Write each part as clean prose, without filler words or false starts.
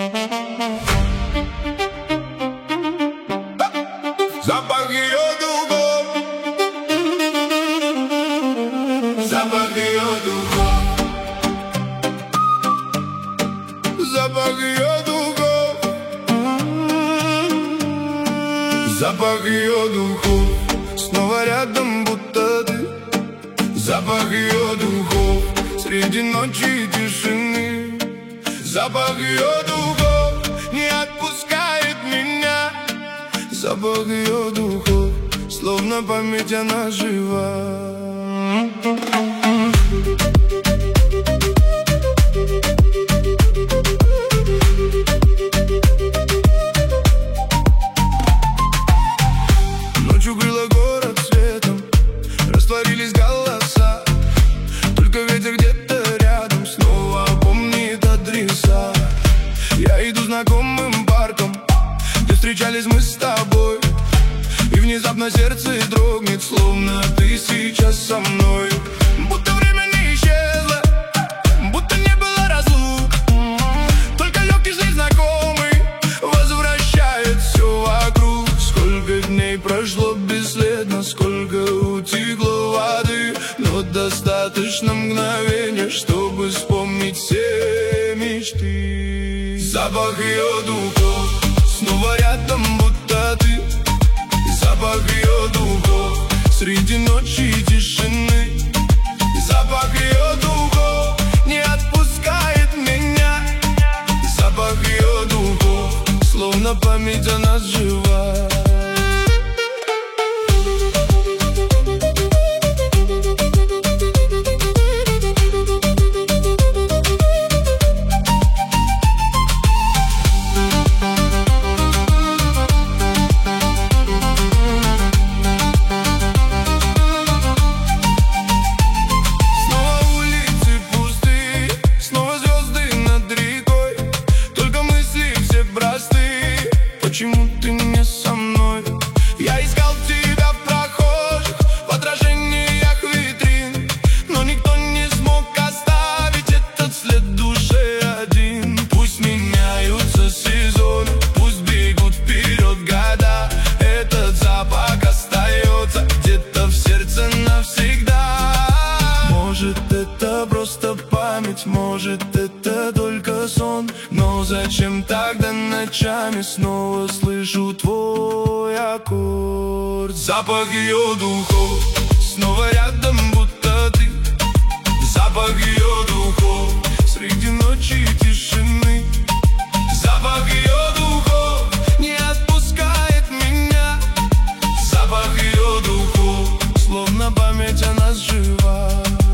Запах ее духов, запах ее духов, запах ее духов, запах ее духов. Снова рядом, будто ты. Запах ее духов среди ночи и тишины. Запах ее духов не отпускает меня. Запах ее духов, словно память, она жива. Ночью крыла город светом, растворились голоса. Только ветер где-то рядом снова помнит адреса. Я иду знакомым парком, где встречались мы с тобой. И внезапно сердце дрогнет, словно ты сейчас со мной. Будто время не исчезло, будто не было разлук. Только легкий след знакомый возвращает все вокруг. Сколько дней прошло бесследно, сколько утекло воды, но достаточно мгновения, чтобы вспомнить все мечты. Запах ее духов снова рядом, будто ты. Запах ее духов среди ночи и тишины. Запах ее духов не отпускает меня. Запах ее духов, словно память, она жива. Почему ты не со мной? Я искал тебя в прохожих, в отражениях витрин, но никто не смог оставить этот след в душе один. Пусть меняются сезоны, пусть бегут вперед года, этот запах остается где-то в сердце навсегда. Может, это просто память, может, это только сон, но зачем тогда ночами снова слышу твой аккорд? Запах ее духов снова рядом, будто ты. Запах ее духов среди ночи и тишины. Запах ее духов не отпускает меня. Запах ее духов, словно память, она жива.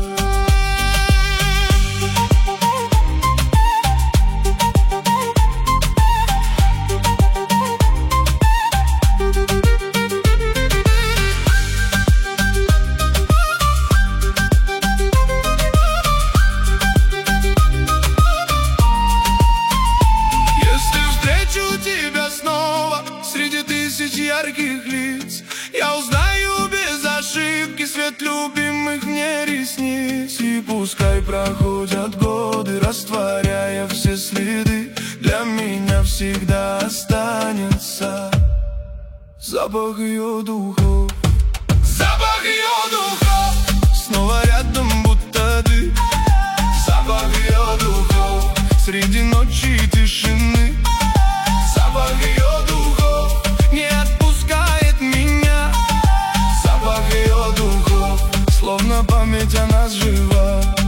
Среди тысяч ярких лиц я узнаю без ошибки свет любимых мне ресниц. И пускай проходят годы, растворяя все следы, для меня всегда останется запах ее духов. Запах ее духов снова рядом, будто ты. Запах ее духов среди ночи и тишины. Запах ее духов не отпускает меня. Запах ее духов, словно память, она жива.